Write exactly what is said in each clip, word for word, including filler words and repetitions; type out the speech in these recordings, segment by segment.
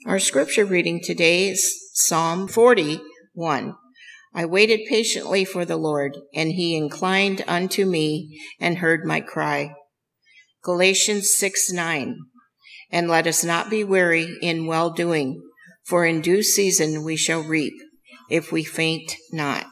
Our scripture reading today is Psalm forty-one. I waited patiently for the Lord, and he inclined unto me and heard my cry. Galatians six nine. And let us not be weary in well-doing, for in due season we shall reap, if we faint not.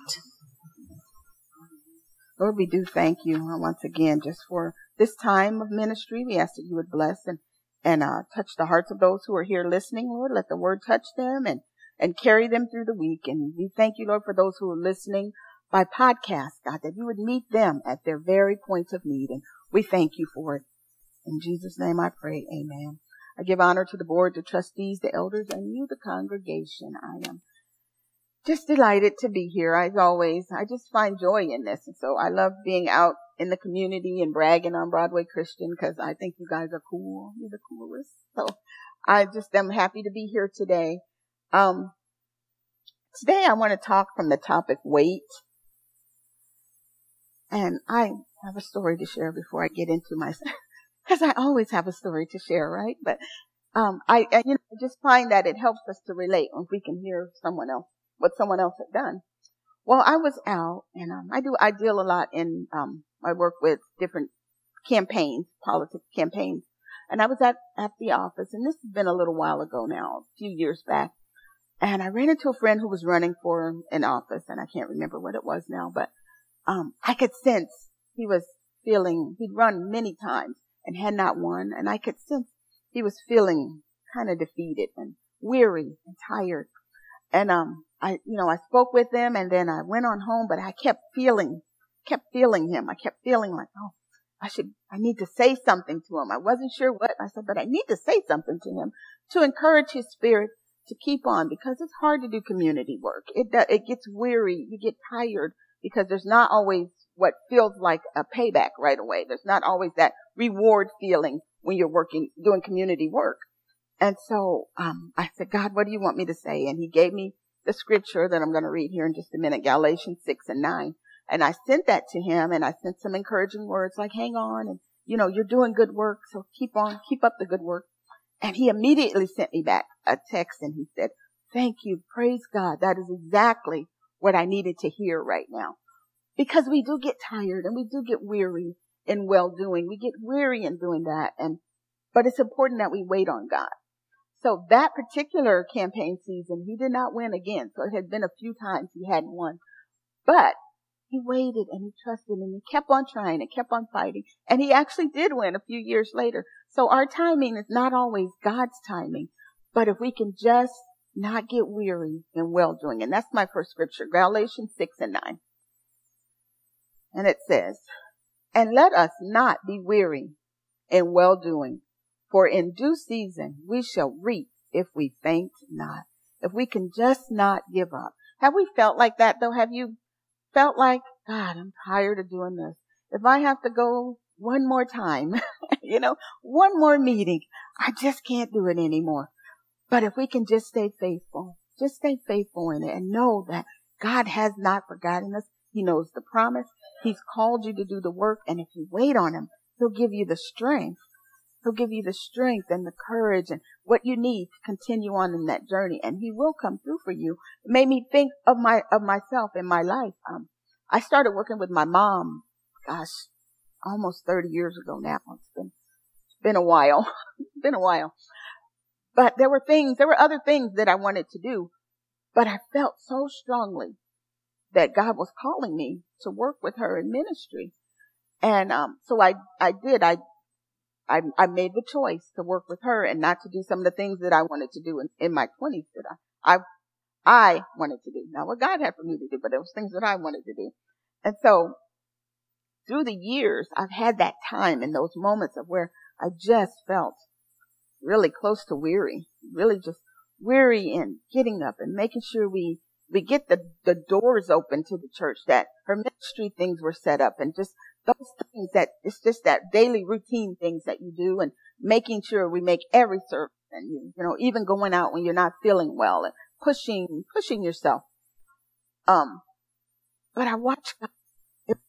Lord, we do thank you once again just for this time of ministry. We ask that you would bless and, and uh, touch the hearts of those who are here listening, Lord. Let the word touch them and, and carry them through the week. And we thank you, Lord, for those who are listening by podcast, God, that you would meet them at their very points of need. And we thank you for it. In Jesus' name I pray, amen. I give honor to the board, the trustees, the elders, and you, the congregation. I am just delighted to be here, as always. I just find joy in this. And so I love being out in the community and bragging on Broadway Christian because I think you guys are cool. You're the coolest. So I just am happy to be here today. Um, today I want to talk from the topic wait. And I have a story to share before I get into my, because I always have a story to share, right? But um, I, I, you know, I just find that it helps us to relate when we can hear someone else, what someone else had done. Well, I was out, and um, I do, I deal a lot in, um, I work with different campaigns, politics campaigns, and I was at, at the office, and this has been a little while ago now, a few years back, and I ran into a friend who was running for an office, and I can't remember what it was now, but um, I could sense he was feeling, he'd run many times and had not won, and I could sense he was feeling kind of defeated and weary and tired. And, um, I, you know, I spoke with him and then I went on home, but I kept feeling, kept feeling him. I kept feeling like, oh, I should, I need to say something to him. I wasn't sure what. I said, but I need to say something to him to encourage his spirit to keep on, because it's hard to do community work. It, it gets weary. You get tired because there's not always what feels like a payback right away. There's not always that reward feeling when you're working, doing community work. And so, um, I said, God, what do you want me to say? And he gave me the scripture that I'm going to read here in just a minute, Galatians six and nine. And I sent that to him, and I sent some encouraging words like, hang on. And, you know, you're doing good work. So keep on, keep up the good work. And he immediately sent me back a text, and he said, thank you. Praise God. That is exactly what I needed to hear right now. Because we do get tired and we do get weary in well-doing. We get weary in doing that. And, but it's important that we wait on God. So that particular campaign season, he did not win again. So it had been a few times he hadn't won. But he waited and he trusted and he kept on trying and kept on fighting. And he actually did win a few years later. So our timing is not always God's timing. But if we can just not get weary in well-doing. And that's my first scripture, Galatians six and nine. And it says, and let us not be weary in well-doing, for in due season we shall reap if we faint not. If we can just not give up. Have we felt like that though? Have you felt like, God, I'm tired of doing this. If I have to go one more time, you know, one more meeting, I just can't do it anymore. But if we can just stay faithful, just stay faithful in it and know that God has not forgotten us. He knows the promise. He's called you to do the work. And if you wait on him, he'll give you the strength. He'll give you the strength and the courage and what you need to continue on in that journey. And he will come through for you. It made me think of my, of myself in my life. Um, I started working with my mom, gosh, almost thirty years ago now. It's been, it's been a while. It's been a while. But there were things, there were other things that I wanted to do, but I felt so strongly that God was calling me to work with her in ministry. And, um, so I, I did, I, I, I made the choice to work with her and not to do some of the things that I wanted to do in, in my twenties that I, I, I wanted to do. Not what God had for me to do, but there was things that I wanted to do. And so through the years, I've had that time in those moments of where I just felt really close to weary, really just weary and getting up and making sure we We get the, the doors open to the church, that her ministry things were set up, and just those things that it's just that daily routine things that you do, and making sure we make every service, and you, you know, even going out when you're not feeling well and pushing, pushing yourself. Um, but I watched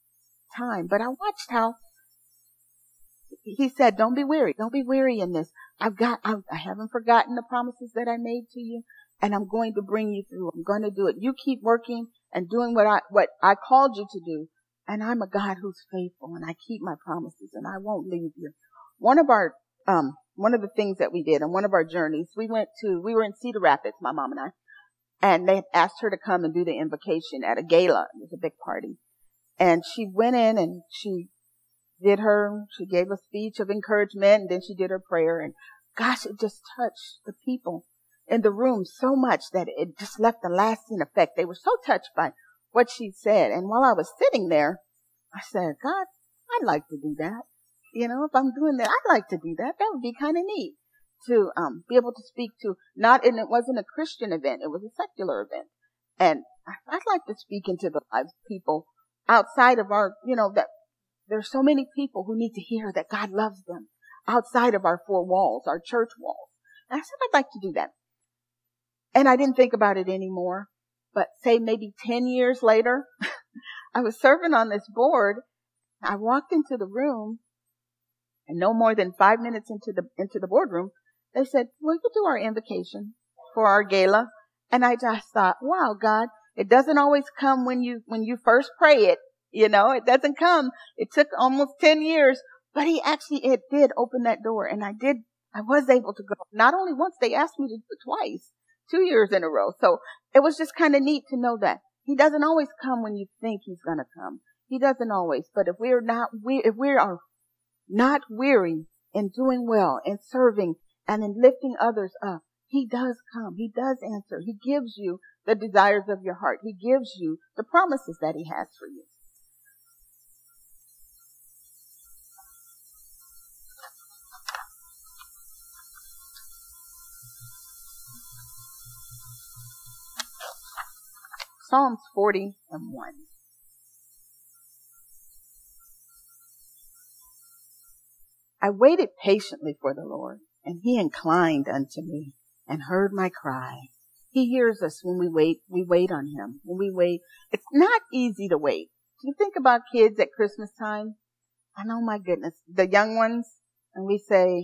time, but I watched how he said, don't be weary. Don't be weary in this. I've got, I've, I haven't forgotten the promises that I made to you, and I'm going to bring you through. I'm going to do it. You keep working and doing what I, what I called you to do. And I'm a God who's faithful, and I keep my promises, and I won't leave you. One of our, um, one of the things that we did on one of our journeys, we went to, we were in Cedar Rapids, my mom and I, and they asked her to come and do the invocation at a gala. It was a big party. And she went in and she did her, she gave a speech of encouragement, and then she did her prayer. And gosh, it just touched the people in the room so much that it just left a lasting effect. They were so touched by what she said. And while I was sitting there, I said, God, I'd like to do that. You know, if I'm doing that, I'd like to do that. That would be kind of neat to um be able to speak to, not, and it wasn't a Christian event, it was a secular event. And I'd like to speak into the lives of people outside of our, you know, that there's so many people who need to hear that God loves them outside of our four walls, our church walls. And I said, I'd like to do that. And I didn't think about it anymore. But say maybe ten years later, I was serving on this board. I walked into the room, and no more than five minutes into the into the boardroom, they said, "Will you do our invocation for our gala?" And I just thought, "Wow, God, it doesn't always come when you when you first pray it. You know, it doesn't come. It took almost ten years, but He actually it did open that door, and I did. I was able to go. Not only once, they asked me to do it twice, two years in a row. So it was just kind of neat to know that He doesn't always come when you think He's going to come. He doesn't always. But if we're not, we, if we are not weary in doing well, in serving, and in lifting others up, He does come. He does answer. He gives you the desires of your heart. He gives you the promises that He has for you. Psalms forty and one. I waited patiently for the Lord, and He inclined unto me and heard my cry. He hears us when we wait, we wait on Him. When we wait, it's not easy to wait. Do you think about kids at Christmas time? And oh my goodness, the young ones, and we say,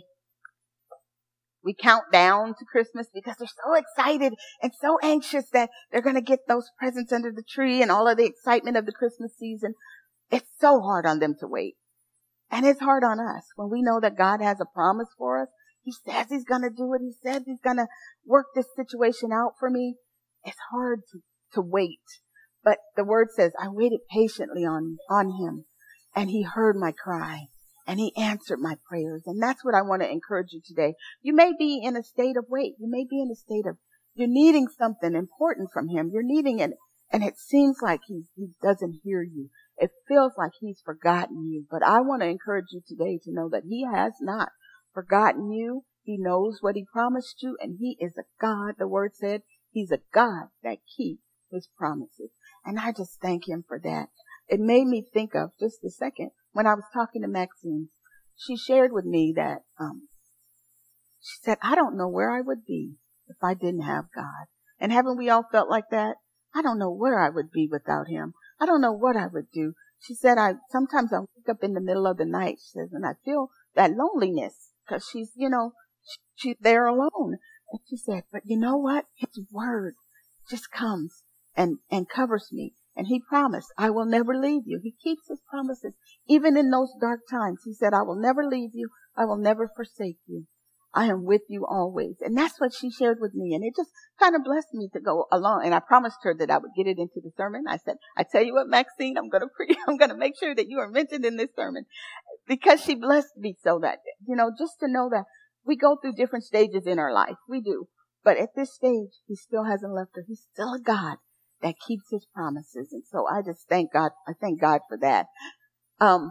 we count down to Christmas because they're so excited and so anxious that they're going to get those presents under the tree and all of the excitement of the Christmas season. It's so hard on them to wait. And it's hard on us when we know that God has a promise for us. He says He's going to do it. He says He's going to work this situation out for me. It's hard to, to wait. But the word says, I waited patiently on, on Him, and He heard my cry. And He answered my prayers. And that's what I want to encourage you today. You may be in a state of wait. You may be in a state of, you're needing something important from Him. You're needing it. And it seems like he, he doesn't hear you. It feels like He's forgotten you. But I want to encourage you today to know that He has not forgotten you. He knows what He promised you. And He is a God. The word said He's a God that keeps His promises. And I just thank Him for that. It made me think of, just a second, when I was talking to Maxine, she shared with me that, um, she said, I don't know where I would be if I didn't have God. And haven't we all felt like that? I don't know where I would be without Him. I don't know what I would do. She said, I, sometimes I wake up in the middle of the night, she says, and I feel that loneliness because she's, you know, she, she's there alone. And she said, but you know what? His word just comes and, and covers me. And He promised, I will never leave you. He keeps His promises. Even in those dark times, He said, I will never leave you. I will never forsake you. I am with you always. And that's what she shared with me. And it just kind of blessed me to go along. And I promised her that I would get it into the sermon. I said, I tell you what, Maxine, I'm going to pre- I'm going to make sure that you are mentioned in this sermon, because she blessed me so that, you know, just to know that we go through different stages in our life. We do. But at this stage, He still hasn't left her. He's still a God that keeps His promises. And so I just thank God. I thank God for that. Um,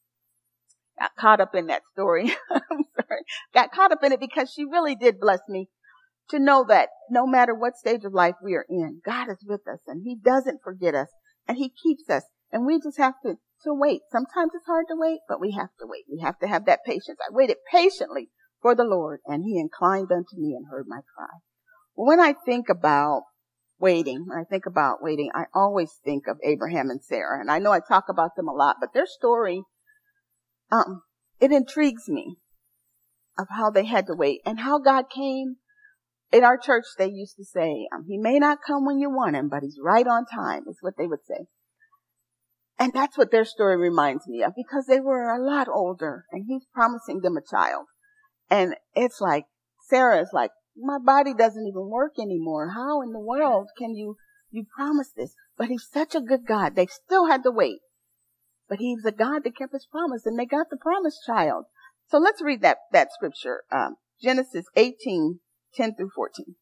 got caught up in that story. I'm sorry. Got caught up in it because she really did bless me to know that no matter what stage of life we are in, God is with us and He doesn't forget us and He keeps us. And we just have to, to wait. Sometimes it's hard to wait, but we have to wait. We have to have that patience. I waited patiently for the Lord, and He inclined unto me and heard my cry. Well, when I think about waiting, when I think about waiting, I always think of Abraham and Sarah. And I know I talk about them a lot, but their story, um, it intrigues me. of how they had to wait and how God came. In our church, they used to say, um, he may not come when you want him, but he's right on time, is what they would say. And that's what their story reminds me of, because they were a lot older and he's promising them a child. And it's like, Sarah is like, my body doesn't even work anymore. How in the world can you, you promise this? But he's such a good God. They still had to wait. But he's a God that kept his promise, and they got the promised child. So let's read that, that scripture. Um, Genesis eighteen, ten through fourteen.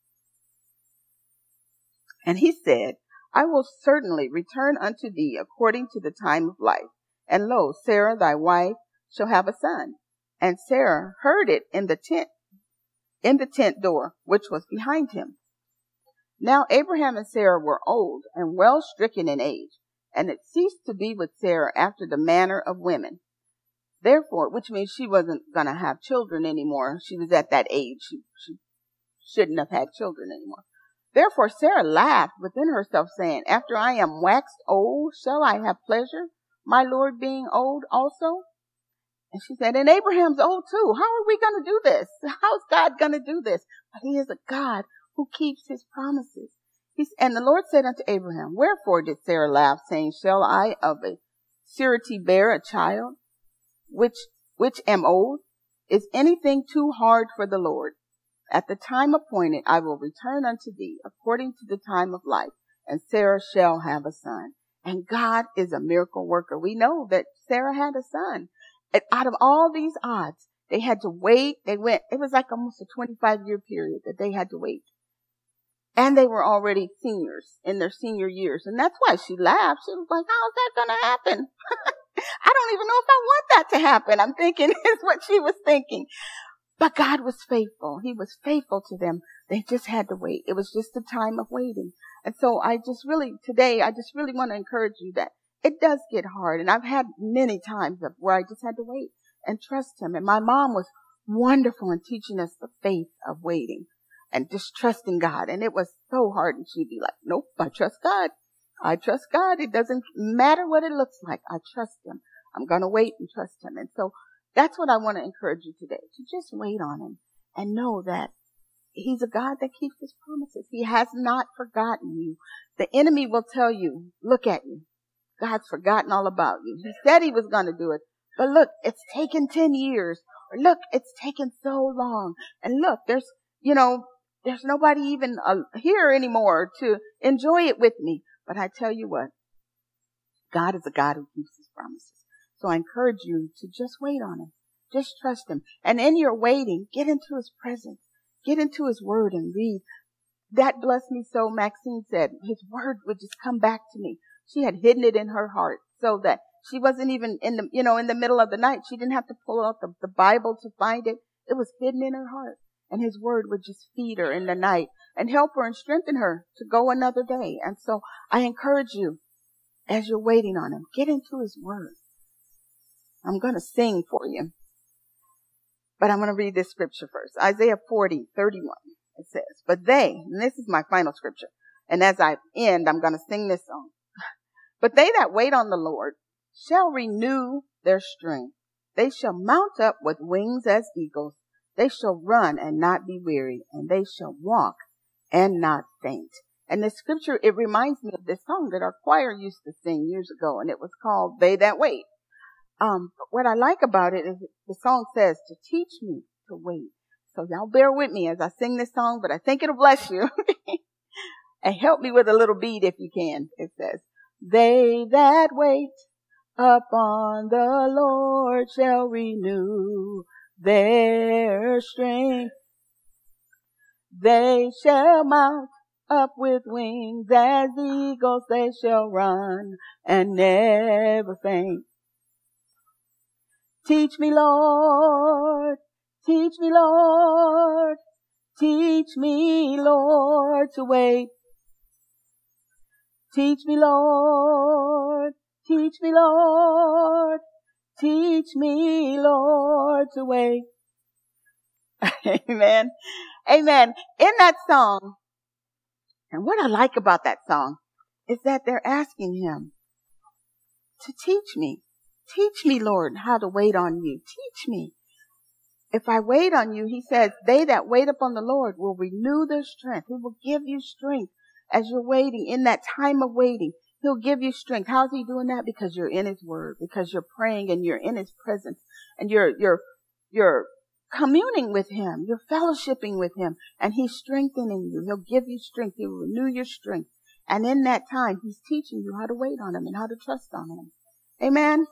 And he said, I will certainly return unto thee according to the time of life. And lo, Sarah thy wife shall have a son. And Sarah heard it in the tent, in the tent door, which was behind him. Now Abraham and Sarah were old and well stricken in age, and it ceased to be with Sarah after the manner of women. Therefore, which means she wasn't going to have children anymore. She was at that age. She, she shouldn't have had children anymore. Therefore, Sarah laughed within herself, saying, after I am waxed old, shall I have pleasure, my Lord being old also? And she said, and Abraham's old too. How are we going to do this? How's God going to do this? But he is a God who keeps his promises. He's, and the Lord said unto Abraham, wherefore did Sarah laugh, saying, shall I of a surety bear a child, which, which am old? Is anything too hard for the Lord? At the time appointed, I will return unto thee according to the time of life, and Sarah shall have a son. And God is a miracle worker. We know that Sarah had a son. And out of all these odds, they had to wait. They went, it was like almost a twenty-five year period that they had to wait. And they were already seniors in their senior years. And that's why she laughed. She was like, how's that going to happen? I don't even know if I want that to happen. I'm thinking is what she was thinking. But God was faithful. He was faithful to them. They just had to wait. It was just a time of waiting. And so I just really, today, I just really want to encourage you that it does get hard. And I've had many times of where I just had to wait and trust him. And my mom was wonderful in teaching us the faith of waiting and just trusting God. And it was so hard. And she'd be like, nope, I trust God. I trust God. It doesn't matter what it looks like. I trust him. I'm going to wait and trust him. And so that's what I want to encourage you today, to just wait on him and know that he's a God that keeps his promises. He has not forgotten you. The enemy will tell you, look at you. God's forgotten all about you. He said he was going to do it, but look, it's taken ten years. Or look, it's taken so long. And look, there's, you know, there's nobody even uh, here anymore to enjoy it with me. But I tell you what, God is a God who keeps his promises. So I encourage you to just wait on him. Just trust him. And in your waiting, get into his presence. Get into his word and read. That blessed me so. Maxine said his word would just come back to me. She had hidden it in her heart so that she wasn't even in the, you know, in the middle of the night. She didn't have to pull out the, the Bible to find it. It was hidden in her heart. And his word would just feed her in the night and help her and strengthen her to go another day. And so I encourage you, as you're waiting on him, get into his word. I'm going to sing for you, but I'm going to read this scripture first. Isaiah forty, thirty-one. It says, but they, and this is my final scripture, and as I end, I'm going to sing this song. But they that wait on the Lord shall renew their strength. They shall mount up with wings as eagles. They shall run and not be weary, and they shall walk and not faint. And the scripture, it reminds me of this song that our choir used to sing years ago, and it was called They That Wait. Um, but what I like about it is the song says to teach me to wait. So y'all bear with me as I sing this song, but I think it'll bless you. And help me with a little beat if you can. It says, they that wait upon the Lord shall renew their strength. They shall mount up with wings as eagles. They shall run and never faint. Teach me, Lord, teach me, Lord, teach me, Lord, to wait. Teach me, Lord, teach me, Lord, teach me, Lord, to wait. Amen. Amen. In that song, and what I like about that song is that they're asking him to teach me. Teach me, Lord, how to wait on you. Teach me. if I wait on you, he says, they that wait upon the Lord will renew their strength. He will give you strength as you're waiting. In that time of waiting, he'll give you strength. How's he doing that? Because you're in his word, because you're praying and you're in his presence and you're, you're, you're communing with him. You're fellowshipping with him and he's strengthening you. He'll give you strength. He'll renew your strength. And in that time, he's teaching you how to wait on him and how to trust on him. Amen.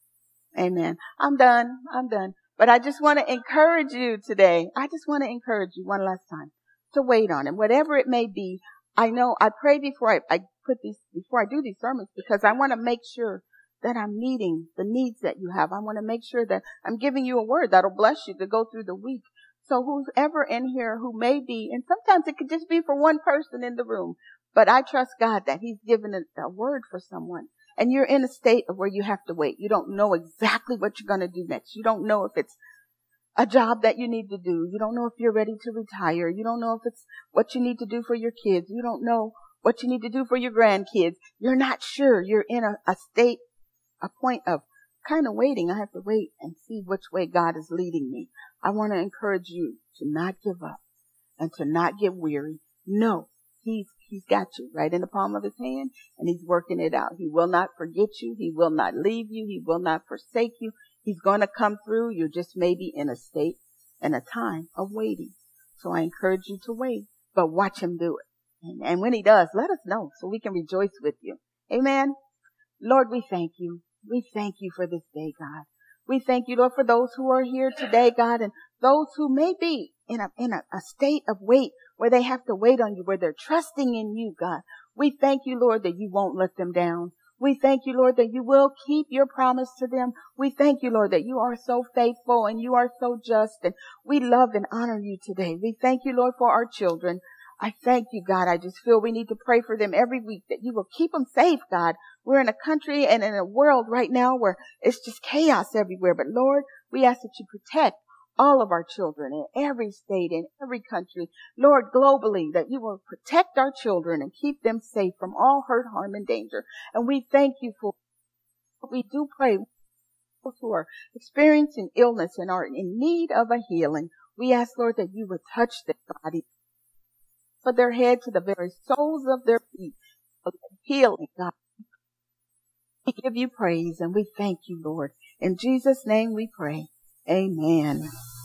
Amen. I'm done. I'm done. But I just want to encourage you today. I just want to encourage you one last time to wait on him, whatever it may be. I know I pray before I, I put these, before I do these sermons, because I want to make sure that I'm meeting the needs that you have. I want to make sure that I'm giving you a word that'll bless you to go through the week. So whoever in here who may be, and sometimes it could just be for one person in the room, but I trust God that he's given a, a word for someone. And you're in a state of where you have to wait. You don't know exactly what you're going to do next. You don't know if it's a job that you need to do. You don't know if you're ready to retire. You don't know if it's what you need to do for your kids. You don't know what you need to do for your grandkids. You're not sure. You're in a, a state, a point of kind of waiting. I have to wait and see which way God is leading me. I want to encourage you to not give up and to not get weary. No, he's He's got you right in the palm of his hand, and he's working it out. He will not forget you. He will not leave you. He will not forsake you. He's going to come through. You're just maybe in a state and a time of waiting. So I encourage you to wait, but watch him do it. And, and when he does, let us know so we can rejoice with you. Amen. Lord, we thank you. We thank you for this day, God. We thank you, Lord, for those who are here today, God, and those who may be in a, in a, a state of wait, where they have to wait on you, where they're trusting in you, God. We thank you, Lord, that you won't let them down. We thank you, Lord, that you will keep your promise to them. We thank you, Lord, that you are so faithful and you are so just, and we love and honor you today. We thank you, Lord, for our children. I thank you, God. I just feel we need to pray for them every week, that you will keep them safe, God. We're in a country and in a world right now where it's just chaos everywhere. But Lord, we ask that you protect all of our children in every state, in every country. Lord, globally, that you will protect our children and keep them safe from all hurt, harm, and danger. And we thank you for what we do pray. Those who are experiencing illness and are in need of a healing, we ask, Lord, that you would touch their body, from their head to the very soles of their feet. Healing, God. We give you praise and we thank you, Lord. In Jesus' name we pray. Amen.